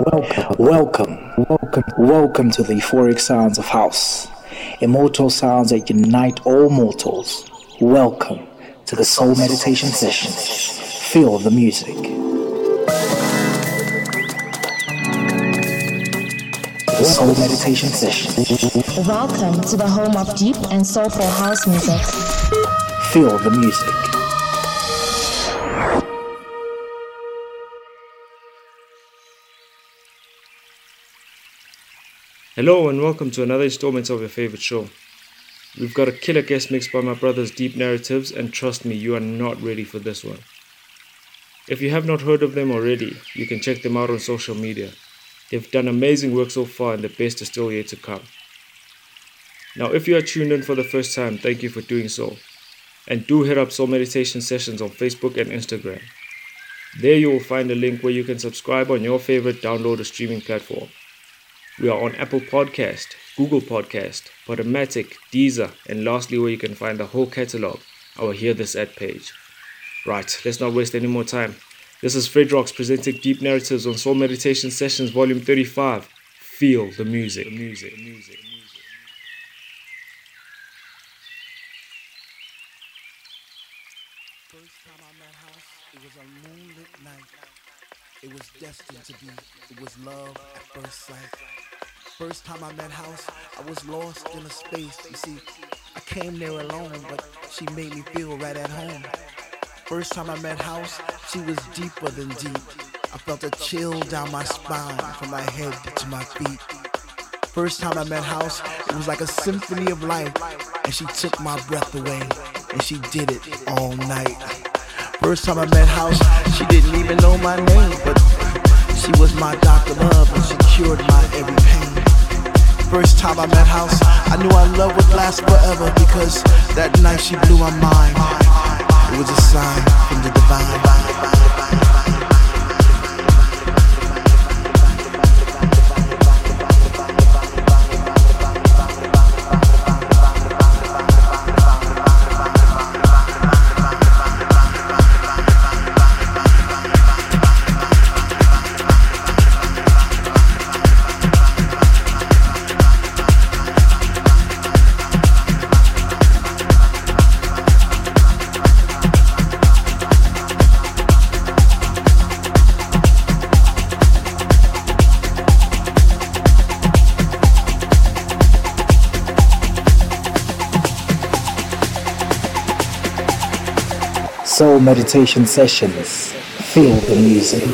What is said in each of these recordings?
Welcome to the euphoric sounds of house. Immortal sounds that unite all mortals. Welcome to the Soul Meditation Sessions. Feel the music. The Soul Meditation Sessions. Welcome to the home of deep and soulful house music. Feel the music. Hello and welcome to another installment of your favorite show. We've got a killer guest mix by my brothers Deep Narratives, and trust me, you are not ready for this one. If you have not heard of them already, you can check them out on social media. They've done amazing work so far and the best is still yet to come. Now if you are tuned in for the first time, thank you for doing so. And do hit up Soul Meditation Sessions on Facebook and Instagram. There you will find a link where you can subscribe on your favorite download or streaming platform. We are on Apple Podcast, Google Podcast, Podomatic, Deezer, and lastly where you can find the whole catalog, our Hear This At page. Right, let's not waste any more time. This is Fred Rocks presenting Deep Narratives on Soul Meditation Sessions Volume 35. Feel the music. First time I met House, it was a moonlit night. It was destined to be. It was love at first sight. First time I met House, I was lost in a space. You see, I came there alone, but she made me feel right at home. First time I met House, she was deeper than deep. I felt a chill down my spine, from my head to my feet. First time I met House, it was like a symphony of life, and she took my breath away, and she did it all night. First time I met House, she didn't even know my name, but she was my Dr. Love, and she cured my every pain. First time I met House, I knew our love would last forever, because that night she blew my mind. It was a sign from the divine. Soul Meditation Sessions. Feel the music.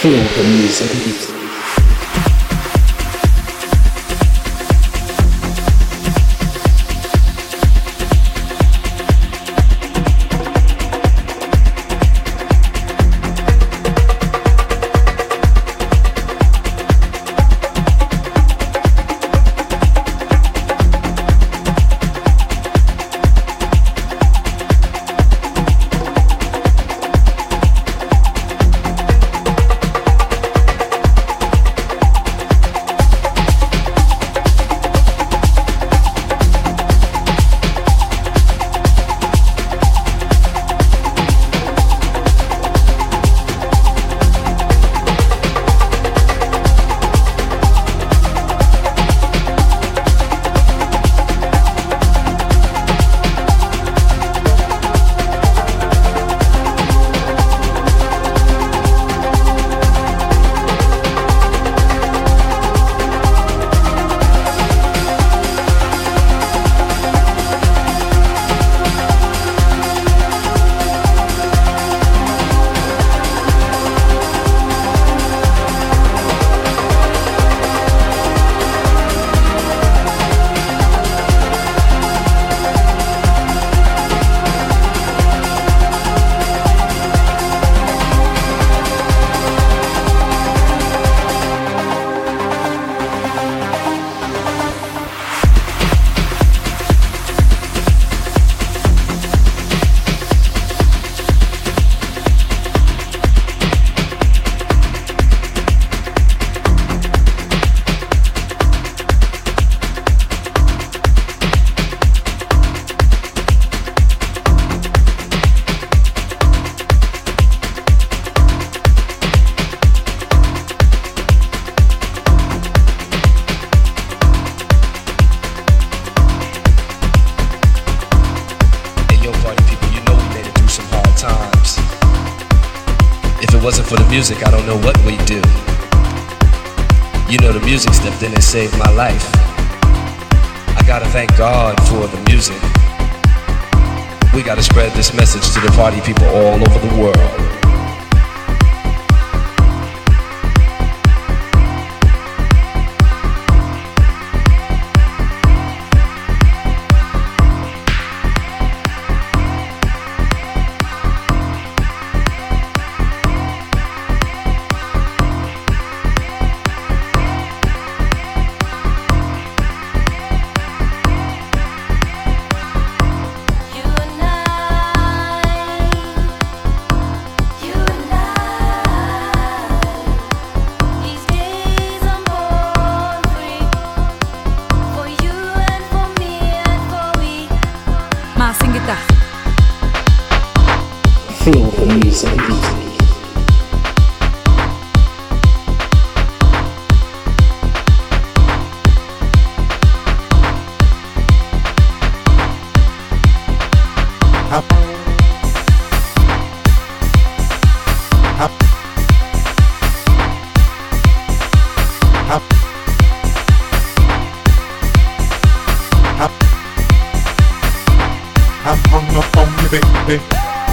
Feel the music. Wasn't for the music, I don't know what we'd do. You know, the music stepped in and saved my life. I gotta thank God for the music. We gotta spread this message to the party people all over the world. Feel the music. I'm hung up on you, baby.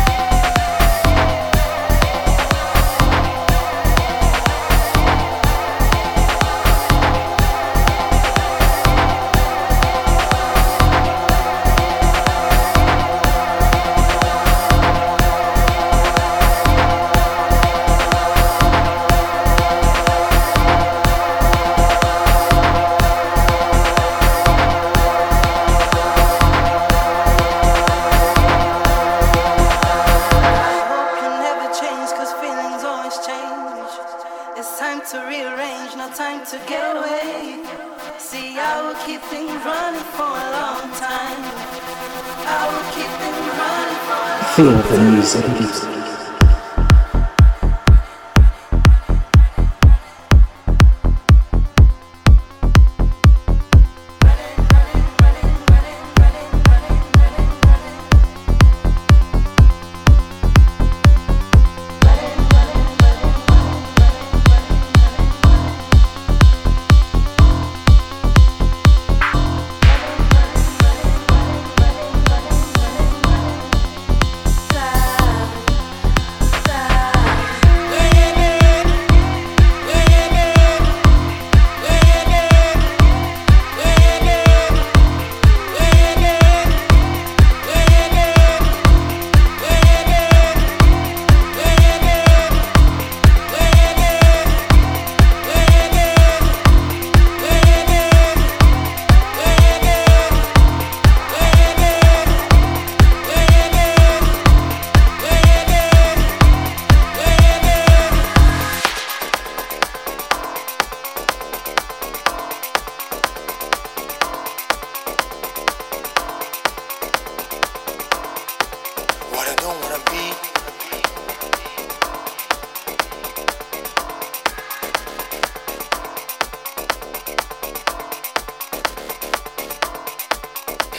To rearrange, no time to get away. See, I will keep things running for a long time. I will keep things running for a long time. Feel the music.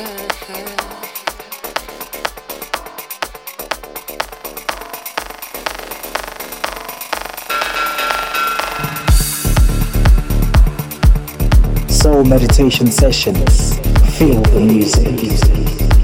Soul meditation sessions. Feel the music.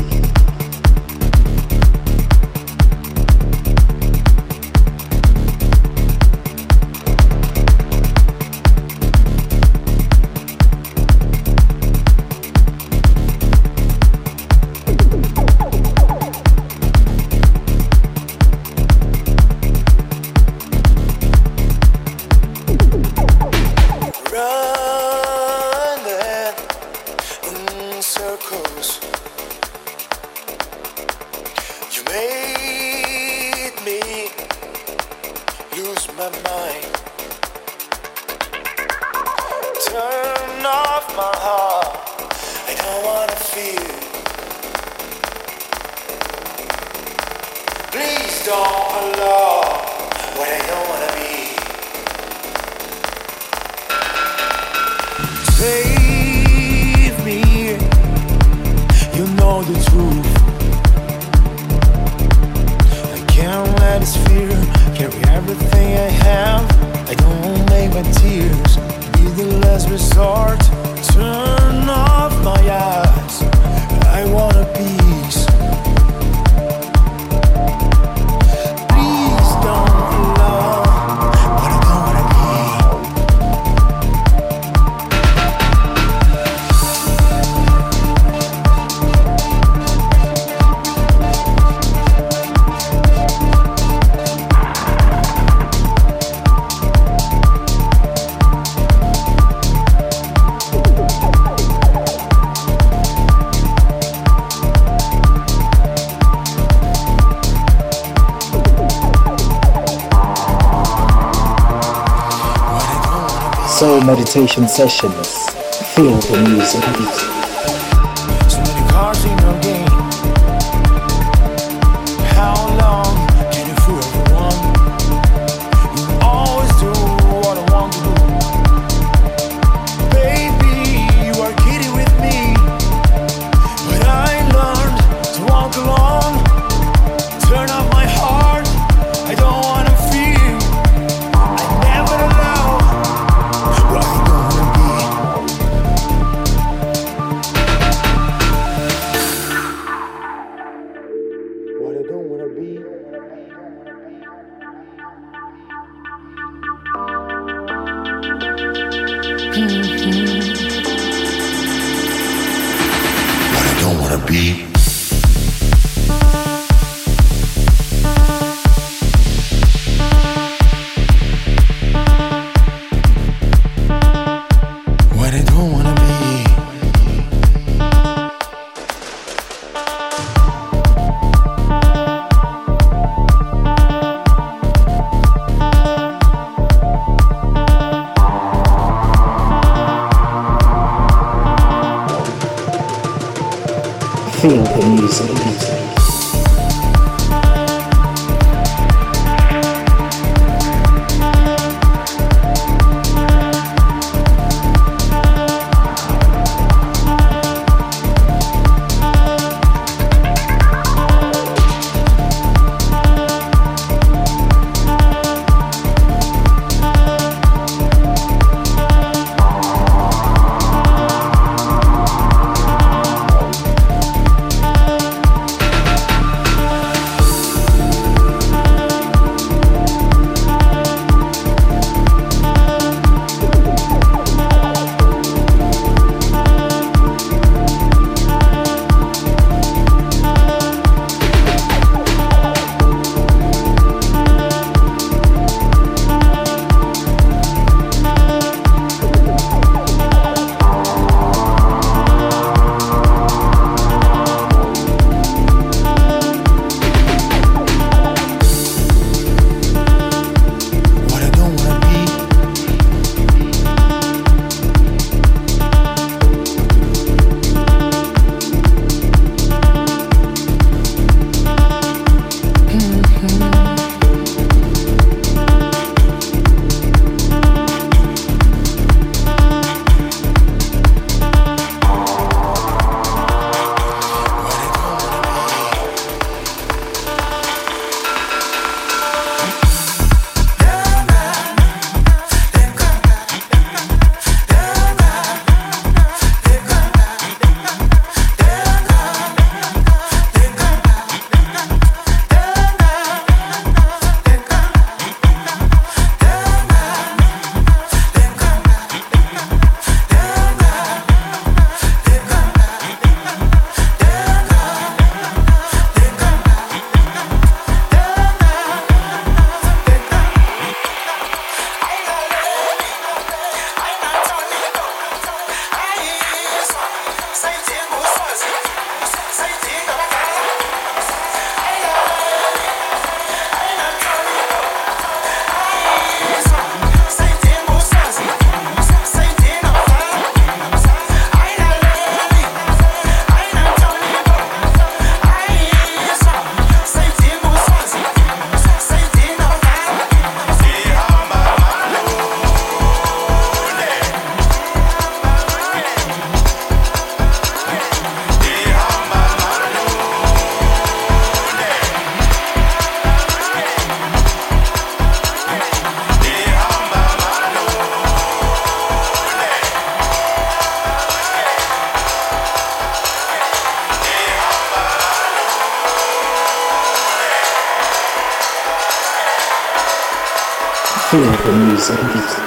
Soul meditation sessions. Feel the music. So many cars in your game. How long can you fool everyone? You always do what I want to do. Baby, you are kidding with me. But I learned to walk alone. Turn off my heart. I don't wanna feel. I never allow. Feel the music. Feel the music.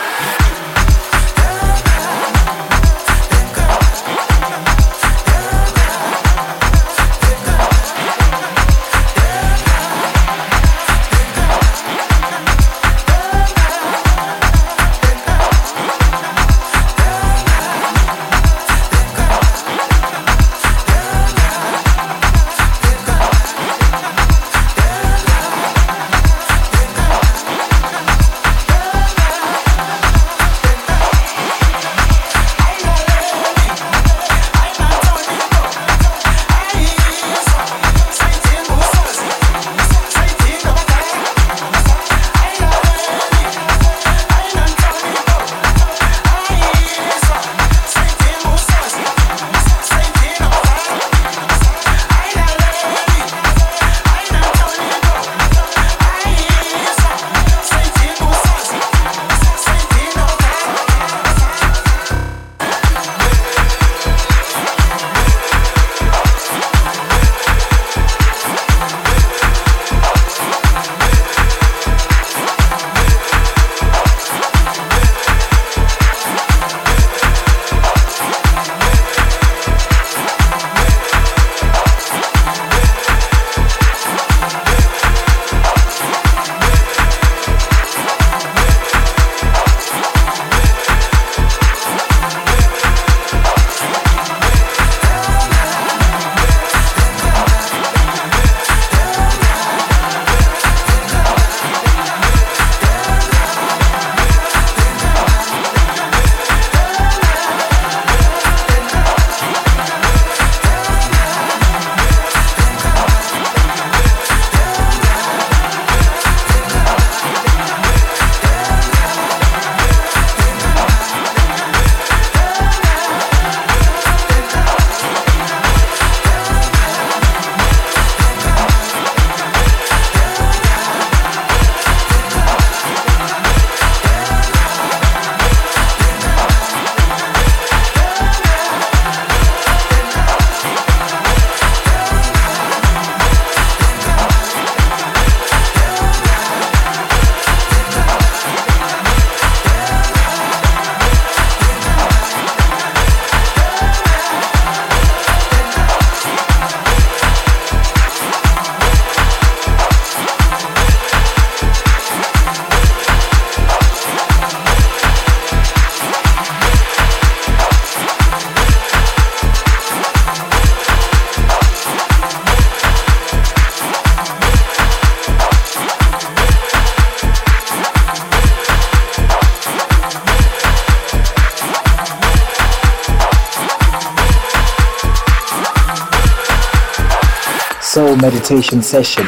Soul Meditation Session.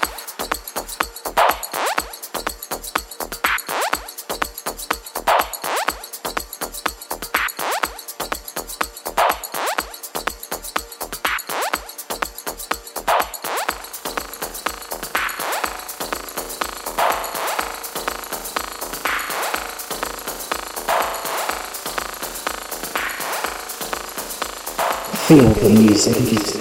Feel the music.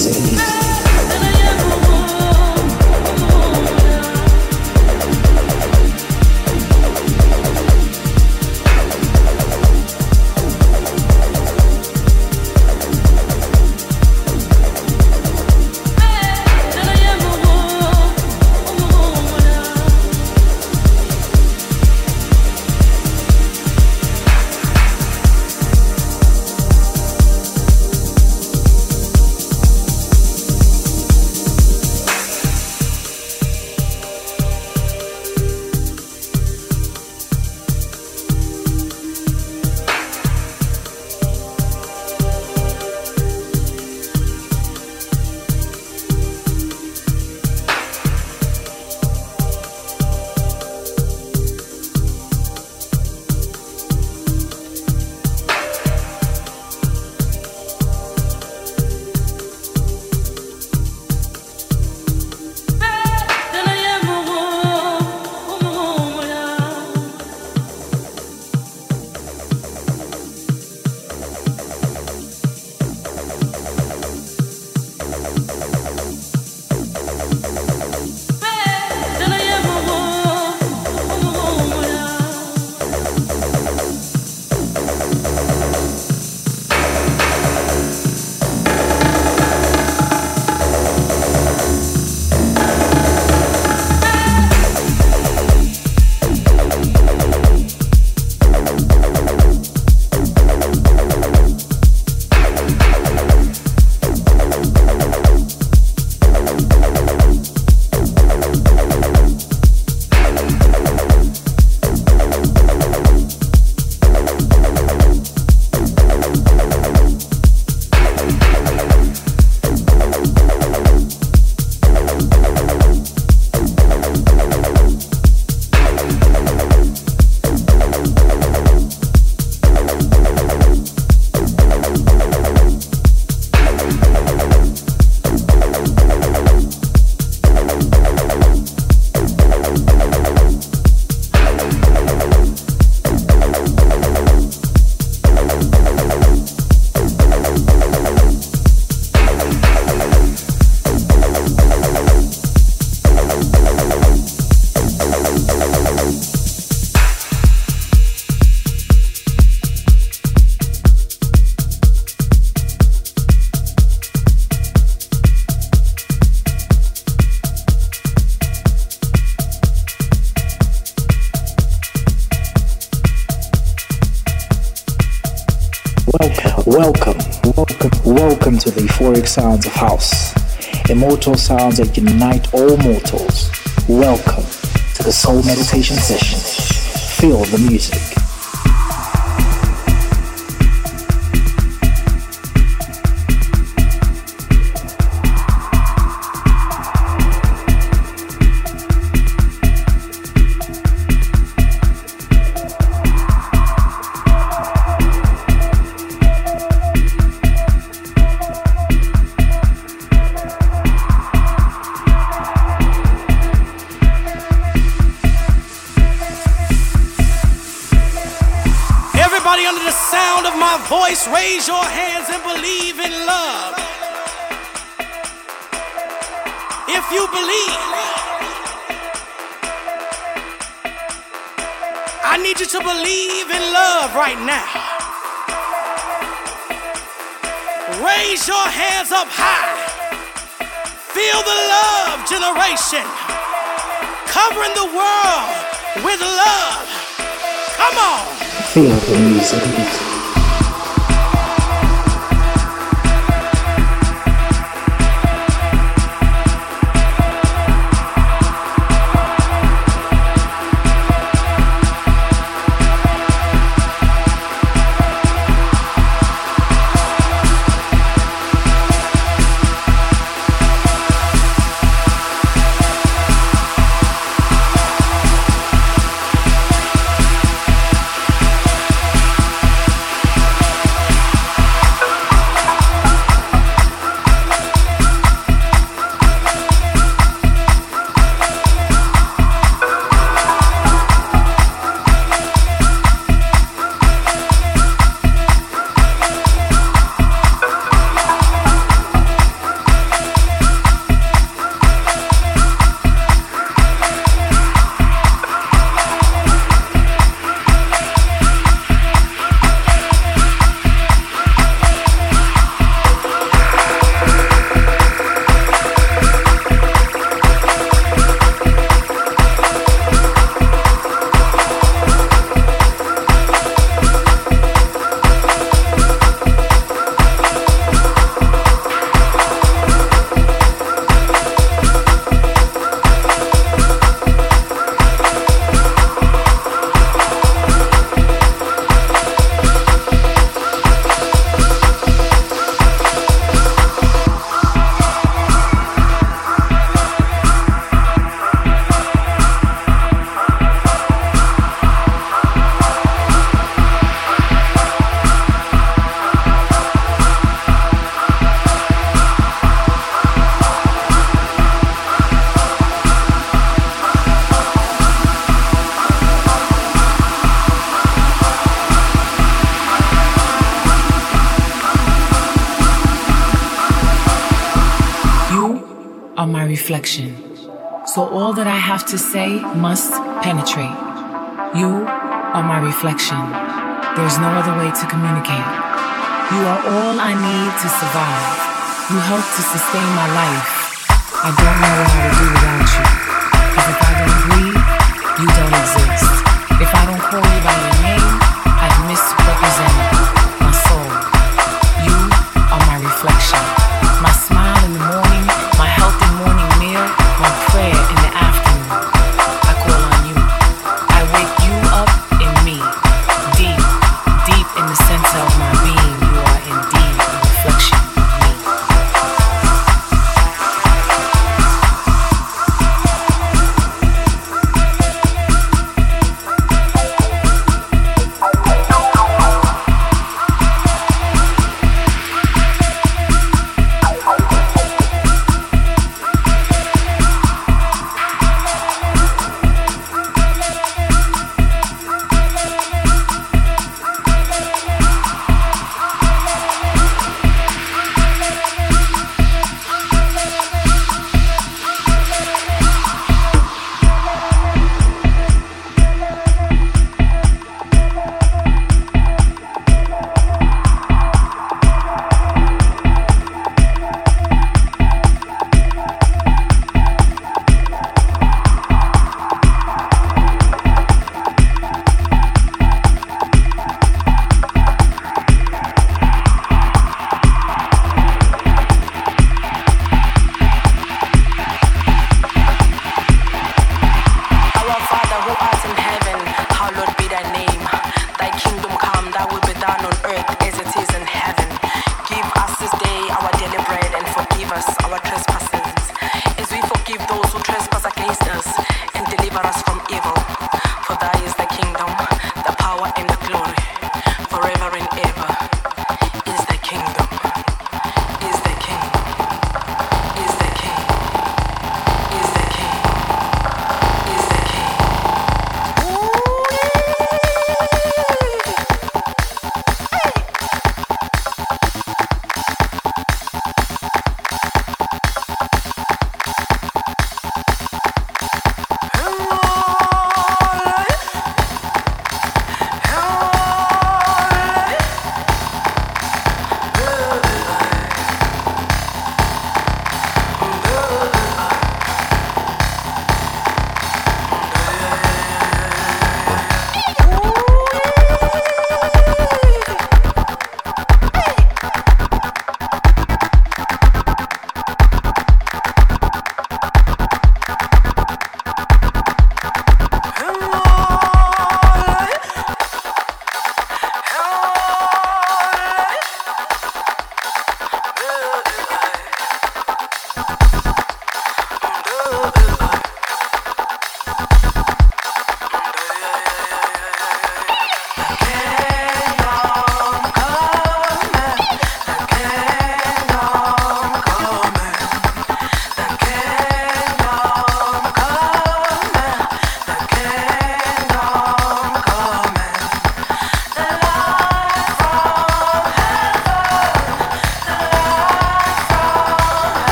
music. Welcome to the euphoric sounds of house, immortal sounds that unite all mortals. Welcome to the Soul Meditation Session. Feel the music. Voice, raise your hands and believe in love. If you believe, I need you to believe in love right now. Raise your hands up high. Feel the love generation covering the world with love. Come on. Feel the music. reflection. So all that I have to say must penetrate. You are my reflection. There's no other way to communicate. You are all I need to survive. You help to sustain my life. I don't know what I would do without you. Because if I don't breathe, you don't exist. If I don't call you by your name, I've misrepresented my soul. You are my reflection. My smile in the morning, my healthy morning meal, my prayer in the afternoon. I call on you. I wake you up in me. Deep, deep in the center of my being, you are indeed a reflection of me.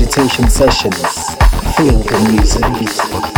Meditation Sessions. Feel the music.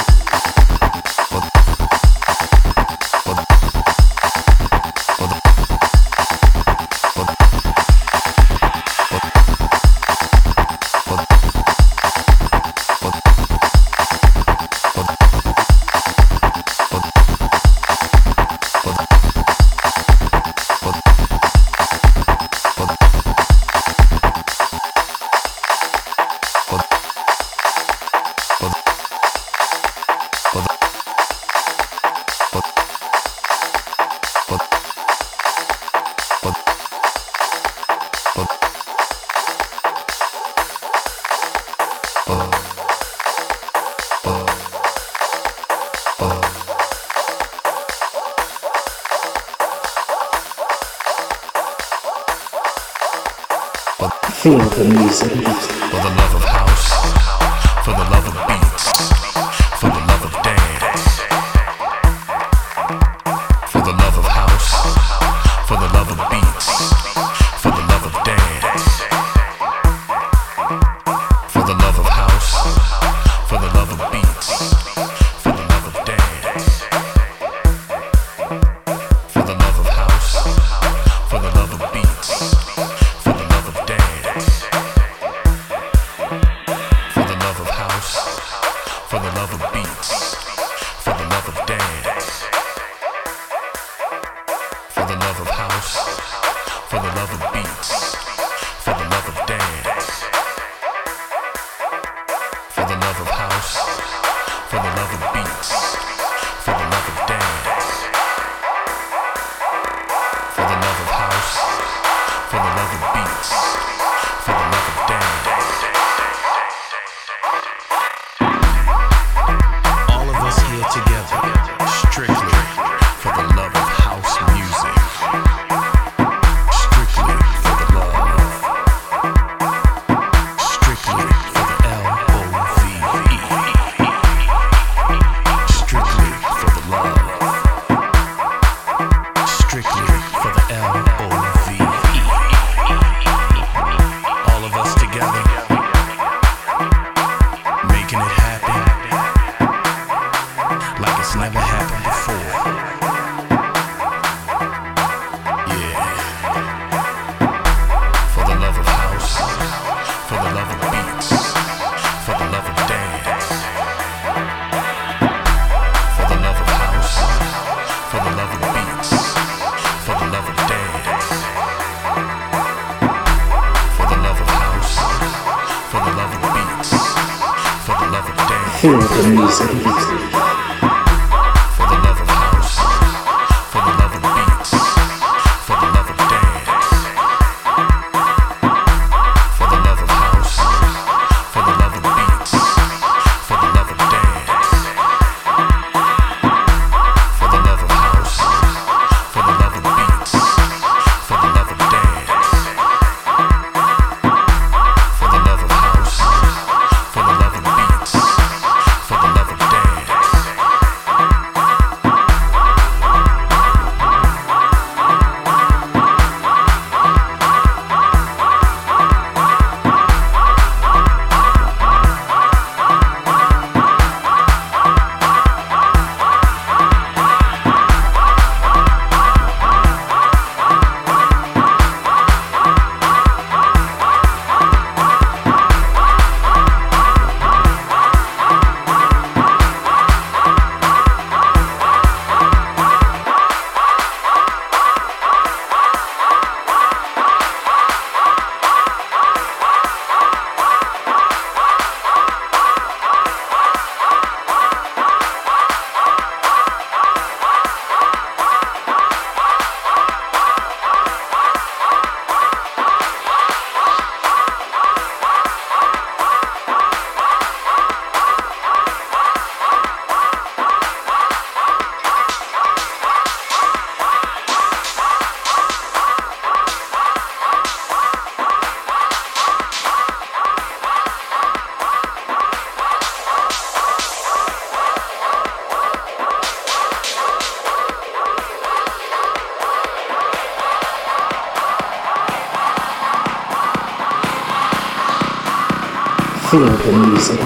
Feel the music. For the love of house, for the love of beats, for the love of dance. For the love of house, for the love of beats, for the love of dance. For the love of house, for the love of beats, for the love of dance. For the love of house, for the love of beats, for the love of dance. For the love of house, for the love of beats, for the love of dance. For the love of house, for the love of beats, for the love of dance. For the love of house, for the love of beats, for the love of dance. For the love of house, for the love of beats, for the love of dance. All of us here together, strictly for the love of house music. Strictly for the love. Strictly for the L-O-V-E. Strictly for the love. Strictly for the L-O-V-E. All of us together, making it happen like it's never happened before. Yeah. For the love of house, for the love of beats, for the love of dance. For the love of house, for the love of beats, for the love of dance. For the love of house, for the love of beats, for the love of dance. Feel the music. For the love of house, for the love of beats, for the love of dance. For the love of house, for the love of beats, for the love of dance. For the love of house, for the love of beats, for the love of dance. For the love of house, for the love of beats, for the love of dance. Feel the music.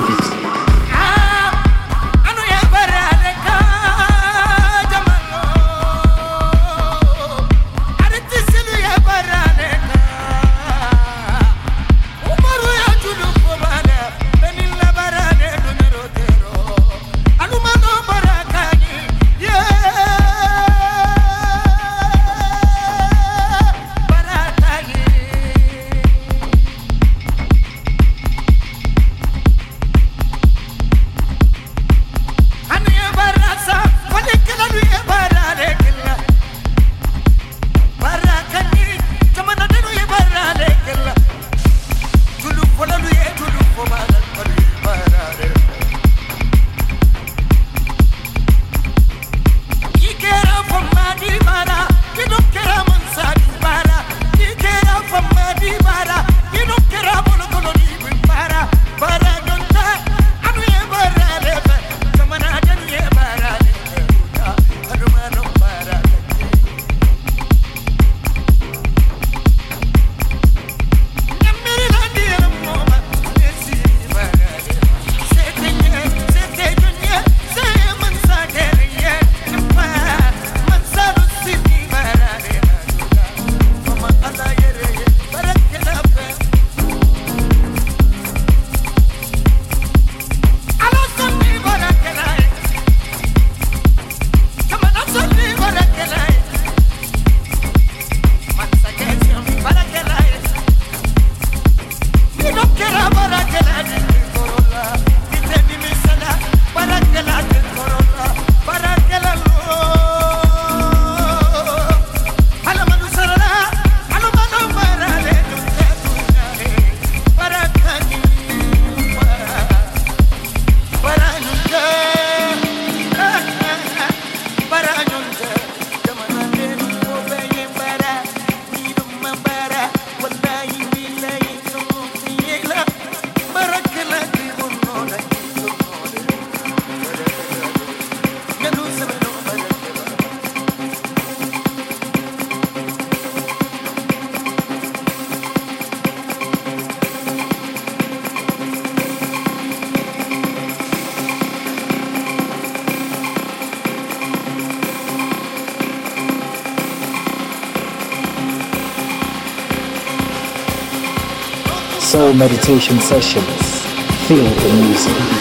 Soul meditation sessions. Feel the music.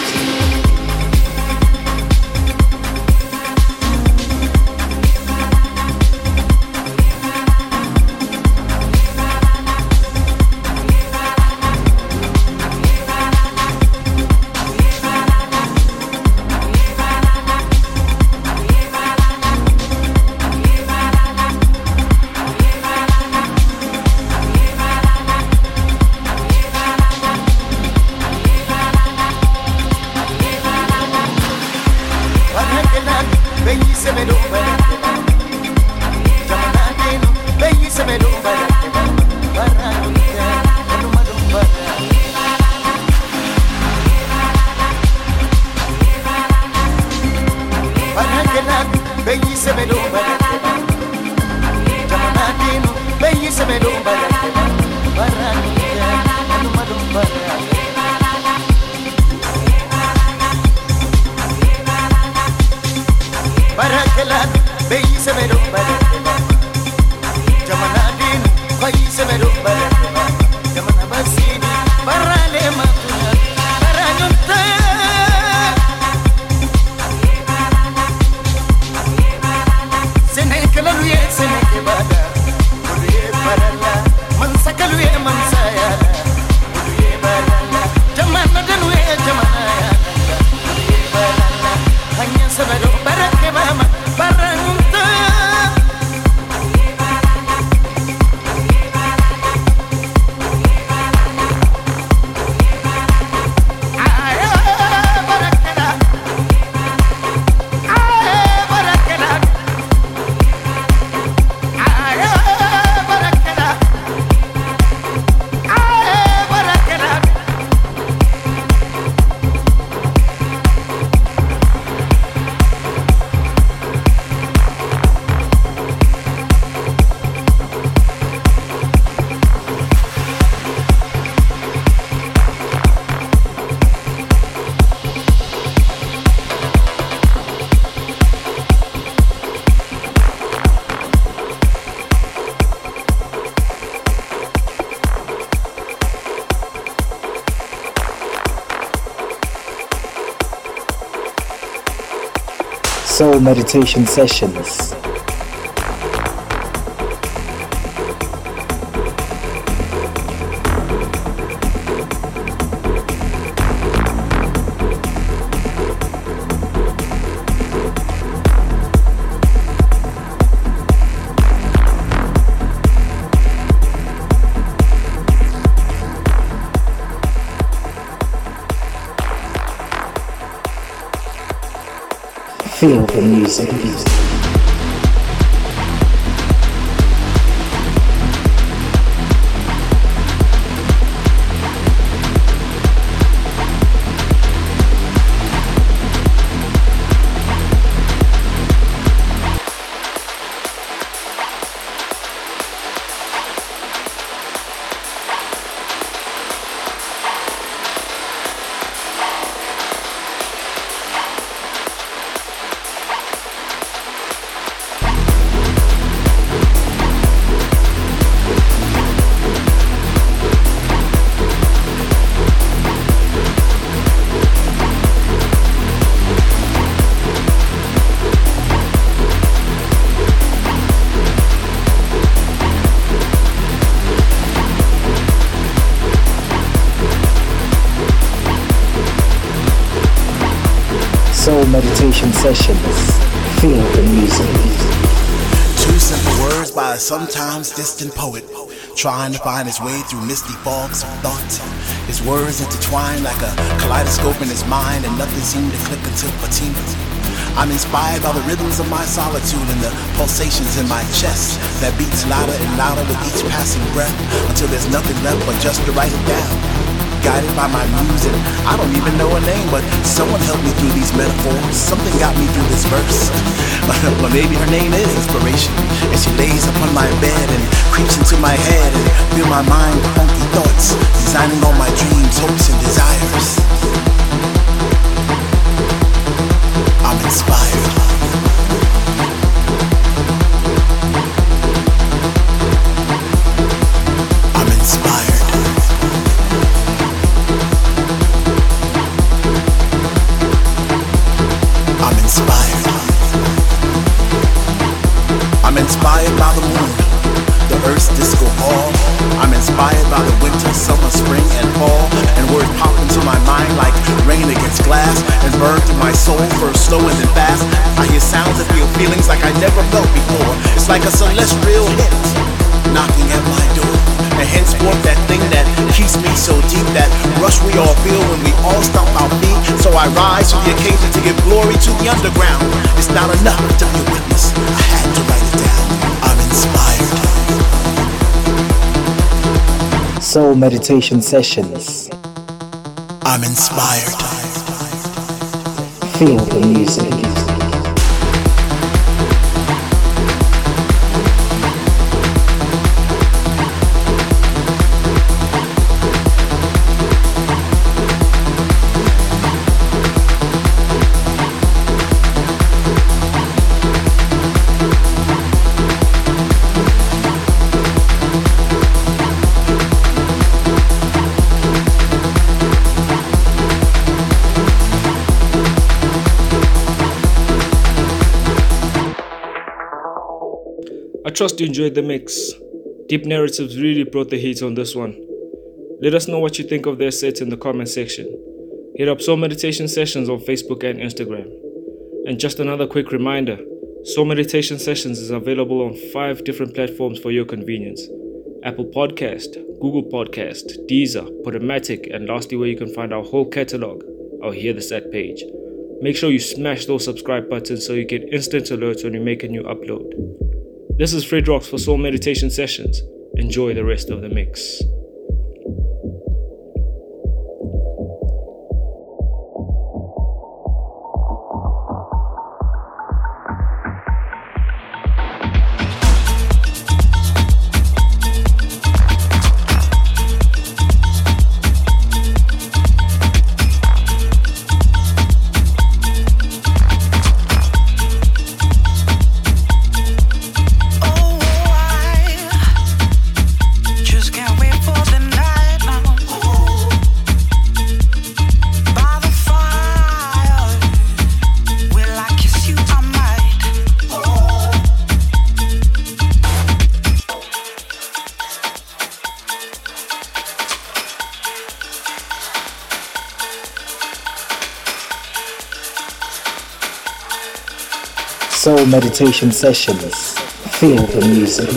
Soul Meditation Sessions. Feel the music. Soul Meditation Sessions. Feel the music. Two simple words by a sometimes distant poet, trying to find his way through misty fogs of thought. His words intertwined like a kaleidoscope in his mind, and nothing seemed to click until Fatima. I'm inspired by the rhythms of my solitude and the pulsations in my chest that beats louder and louder with each passing breath, until there's nothing left but just to write it down. Guided by my muse, and I don't even know her name, but someone helped me through these metaphors. Something got me through this verse. But maybe her name is inspiration, and she lays upon my bed and creeps into my head and fill my mind with funky thoughts, designing all my dreams, hopes, and desires. I'm inspired. I'm inspired. I'm inspired by the moon, the earth's disco ball. I'm inspired by the winter, summer, spring, and fall. And words pop into my mind like rain against glass, and burn through my soul, first slow and then fast. I hear sounds and feel feelings like I never felt before. It's like a celestial hit knocking at my door. And henceforth that thing that keeps me so deep, that rush we all feel when we all stomp our feet. So I rise to the occasion to give glory to the underground. It's not enough to be a witness, I had to write it down. I'm inspired. Soul Meditation Sessions. I'm inspired. Feel the music. I trust you enjoyed the mix. Deep Narratives really brought the heat on this one. Let us know what you think of their sets in the comment section. Hit up Soul Meditation Sessions on Facebook and Instagram. And just another quick reminder, Soul Meditation Sessions is available on 5 different platforms for your convenience. Apple Podcast, Google Podcast, Deezer, Podomatic, and lastly where you can find our whole catalog, our Hear This At page. Make sure you smash those subscribe buttons so you get instant alerts when we make a new upload. This is Fred Rocks for Soul Meditation Sessions. Enjoy the rest of the mix. Can't wait for Soul Meditation Sessions. Feel the music.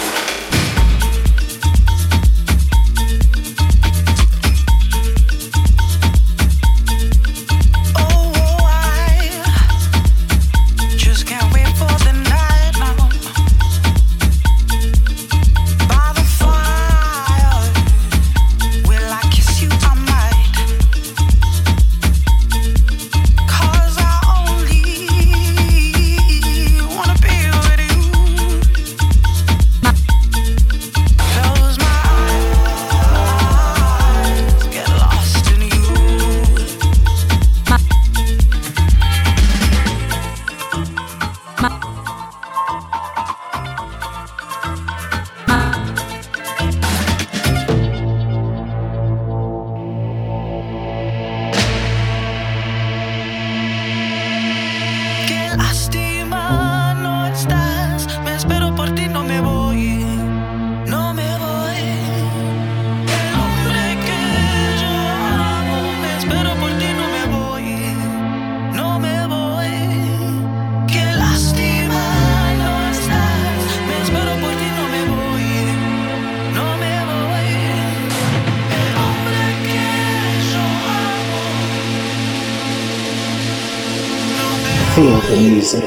Feel the music.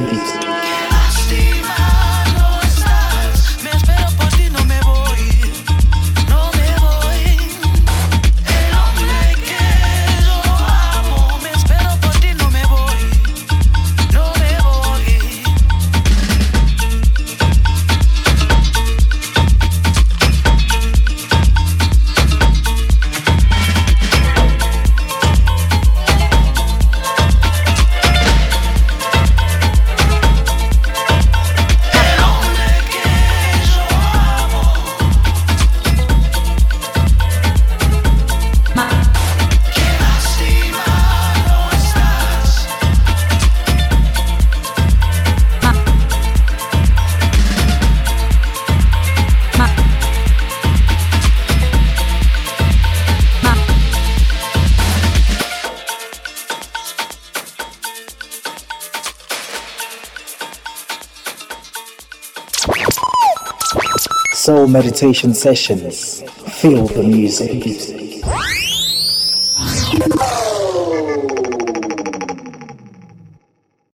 Soul Meditation Sessions. Feel the music.